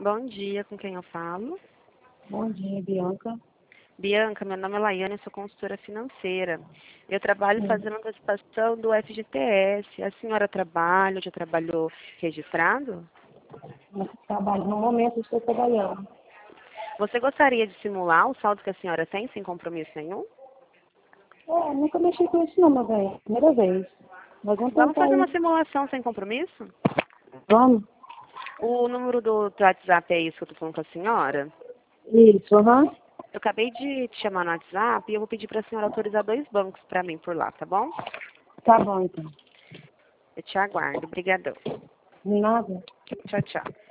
Bom dia, com quem eu falo? Bom dia, Bianca. Bianca, meu nome é Laiane, eu sou consultora financeira. Eu trabalho fazendo antecipação do FGTS. A senhora trabalha, já trabalhou registrado? No momento estou trabalhando. Você gostaria de simular o saldo que a senhora tem sem compromisso nenhum? Nunca mexi com isso não, mas é a primeira vez. Nós vamos Vamos tentar fazer uma ir. simulação sem compromisso? Vamos? O número do WhatsApp é isso que eu tô falando com a senhora? Isso, aham. Eu acabei de te chamar no WhatsApp e eu vou pedir para a senhora autorizar 2 bancos para mim por lá, tá bom? Tá bom, então. Eu te aguardo. Obrigadão. Nada. Tchau, tchau.